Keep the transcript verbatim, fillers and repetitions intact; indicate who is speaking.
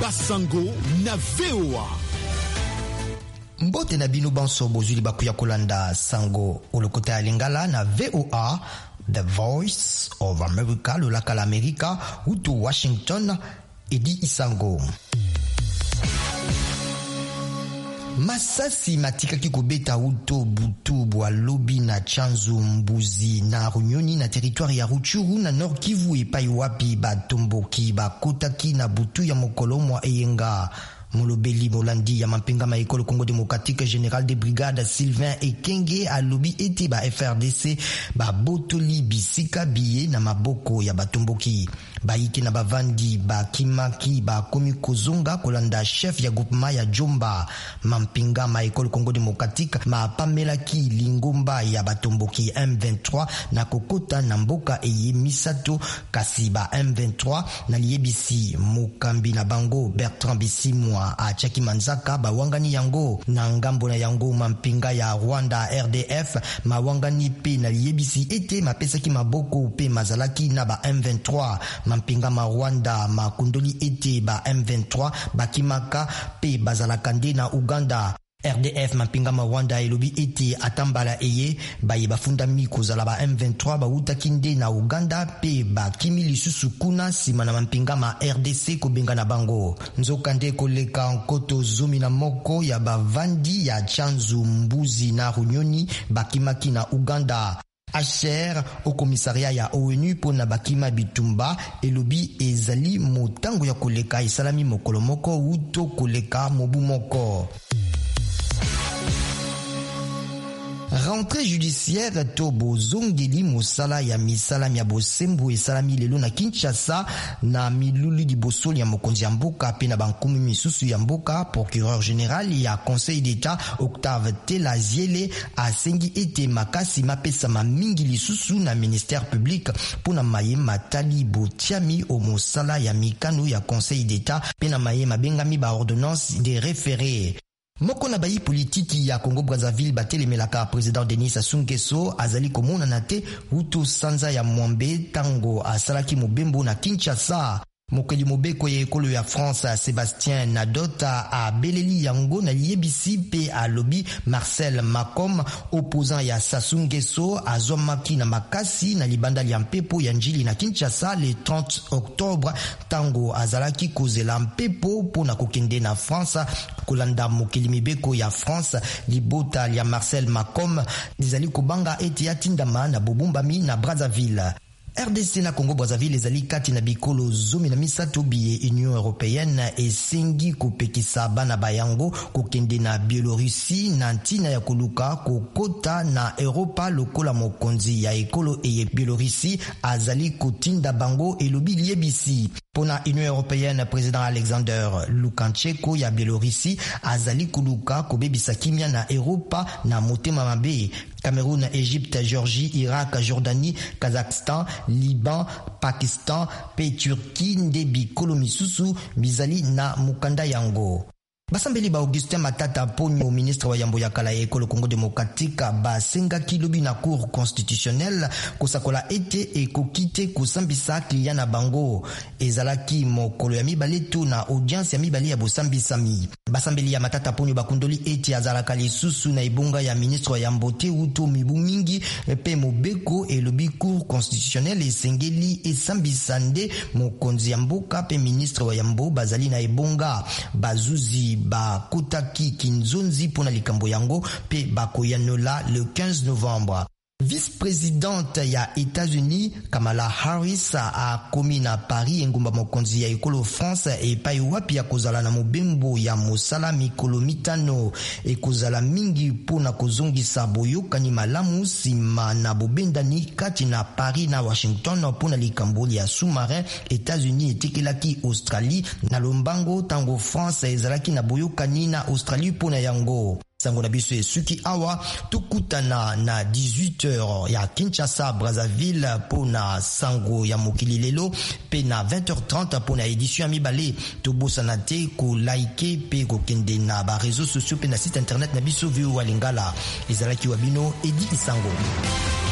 Speaker 1: Basango na V O A.
Speaker 2: Mbote na bino banso bozuli bakuya kolanda sango olokota ya lingala na V O A, The Voice of America, lolaka la Amerika, utu Washington, Edi Isango. Masasi matikaki kobeta uto butu bwa lobi na chanzu mbuzi na runyoni na territoire ya Rutshuru na Nord Kivu epai wapi batomboki bakotaki na butu ya mokolo mwa eyenga. Molobeli Molandi ya mampinga ma ekolo Congo Démocratique général de brigade Sylvain Ekenge alobi ete ba F R D C ba botoli bisika biye na maboko ya batomboki baiki na bavandi ba kimaki ba komi kozonga kolanda chef ya groupement ya Jomba. Mampinga ma ekolo Congo Démocratique ma pamelaki lingomba ya batomboki M vingt-trois na kokota na mboka eye misato kasi ba M vingt-trois na liebisi mokambi na bango Bertrand Bisimwa a Chaki Manzaka bawangani yango na ngambo na yango. Mampinga ya Rwanda R D F mawangani pe na liebisi ete mapesaki maboko pe mazalaki na ba M vingt-trois. Mampinga ma Rwanda makundoli ete ba M vingt-trois bakimaka pe bazalakande na Uganda. R D F mampinga ma Rwanda elobi ete atambala eye baye bafundami kozala ba M vingt-trois bautaki nde na Uganda pe bakimi lisusu kuna sima na mampinga ma R D C kobenga na bango. Nzoka nde koleka nkoto zomi na moko ya bavandi ya chanzu mbuzi na runyoni bakimaki na Uganda. Asher au commissariat ya O N U pona bakima bitumba elobi ezali motango ya koleka esalami mokolo moko uto koleka mobu moko. Rentrée judiciaire to bozongeli mosala ya misala ya bosembo esalami lelo na Kinshasa na milulu di bosoli ya mokonzi ya mboka pe na bankumi misusu ya mboka. Procureur général ya Conseil d'État Octave Telaziele asengi ete makasi mapesa mamingi lisusu na ministère public pona mayema tali botiami o mosala ya mikano ya Conseil d'État pe na mayema bengami ba ordonnance de référé. Moko na bayi politiki ya Congo Brazzaville batelemelaka président Denis Sassou Nguesso azali komona na te uto sanza ya mwambe tango asalaki mobembo na Kinshasa. Mokeli mobeko ya ekolo ya France Sébastien Nadota a beleli yango na liebisi pe a lobi Marcel Macom opposant ya Sassou Nguesso azomaki na makasi na libanda ya mpepo ya njili na Kinshasa le trente octobre tango azalaki kozela mpepo pona kokende na France kolanda mokeli mibeko ya France. Libota ya Marcel Macom dizali kobanga ete yatindama na bobumbami na Brazzaville. R D C na Congo Brazzaville ezali kati na bikolo zomi na misato biye Union Européenne esengi kopekisa bana bayango kokende na Biélorussie na ntina ya koluka kokota na Europa lokola mokonzi ya ekolo eye Biélorussie azali kotinda bango elobi liebisi. Pona Union Européenne, président Alexander Lukashenko ya Biélorussie azali koluka kobebisa kimia na Europa na motema mabe. Cameroun, Égypte, Géorgie, Irak, Jordanie, Kazakhstan, Liban, Pakistan, pe Turquie nde bikolo misusu bizali na mukanda yango. Basambeli ba Augustin Matata Ponyo, ministre wa yambo ya kala ekolo Congo Démocratique, basenga kilobi na cour constitutionnelle kosakola ete ekokite kusambisa kliya na bango ezalaki mokolo ya mibale tu na audience ya mibale ya bosambisami. Basambeli ya Matata Ponyo bakundoli ete azalaka lisusu na ibonga ya ministre wa yambo te uto mibu mingi pe mobeko elobi cour constitutionnelle esengeli esambisa nde mokonzi ya mboka pe ministre wa yambo bazali na ibonga bazuzi ba kotaki kinzonzi pona likambo yango pe bakoyanola le quinze novembre. Vice-présidente ya États-Unis Kamala Harris a komi na Paris engumba mokonzi ya ekolo France epai wapi ya kozala na mobembo ya mosala mikolo mitano e kozala mingi pona kozongisa boyokani malamu sima na bobendani kati na Paris na Washington pona likambo ya sous-marin États-Unis etekelaki Australie na lombango tango France ezalaki na boyokani na Australie pona yango. Sango na biso esuki awa tukutana na dix-huit heures ya Kinshasa Brazzaville pona sango ya mokili lelo pe na vingt heures trente pona édition ya mibale tobosana te ko like pe ko kende na ba réseaux sociaux pe na site internet na biso V O A Lingala ezalaki wabino Edi Isango.